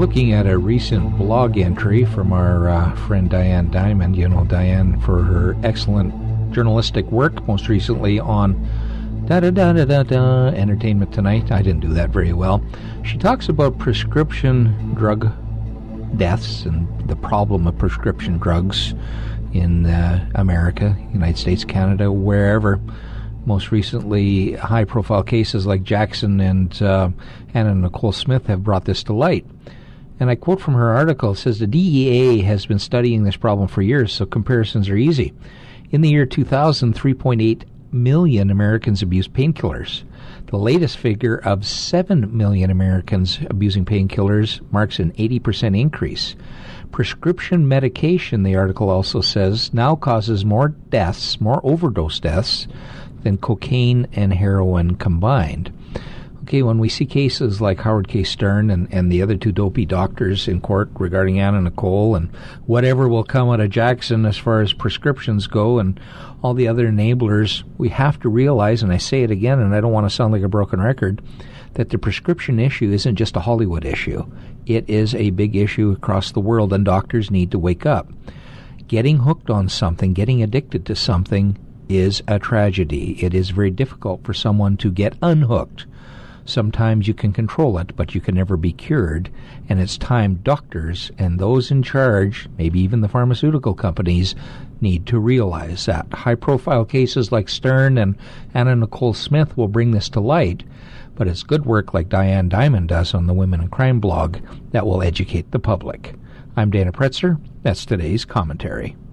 looking at a recent blog entry from our friend Diane Diamond. You know Diane for her excellent journalistic work, most recently on Entertainment Tonight. I didn't do that very well. She talks about prescription drug deaths and the problem of prescription drugs in America, United States, Canada, wherever. Most recently, high-profile cases like Jackson and Anna Nicole Smith have brought this to light. And I quote from her article. It says, the DEA has been studying this problem for years, so comparisons are easy. In the year 2000, 3.8 million Americans abused painkillers. The latest figure of 7 million Americans abusing painkillers marks an 80% increase. Prescription medication, the article also says, now causes more deaths, more overdose deaths, than cocaine and heroin combined. Okay, when we see cases like Howard K. Stern and the other two dopey doctors in court regarding Anna Nicole and whatever will come out of Jackson as far as prescriptions go and all the other enablers, we have to realize, and I say it again, and I don't want to sound like a broken record, that the prescription issue isn't just a Hollywood issue. It is a big issue across the world, and doctors need to wake up. Getting hooked on something, getting addicted to something is a tragedy. It is very difficult for someone to get unhooked. Sometimes you can control it, but you can never be cured, and it's time doctors and those in charge, maybe even the pharmaceutical companies, need to realize that. High-profile cases like Stern and Anna Nicole Smith will bring this to light, but it's good work like Diane Diamond does on the Women in Crime blog that will educate the public. I'm Dana Pretzer. That's today's commentary.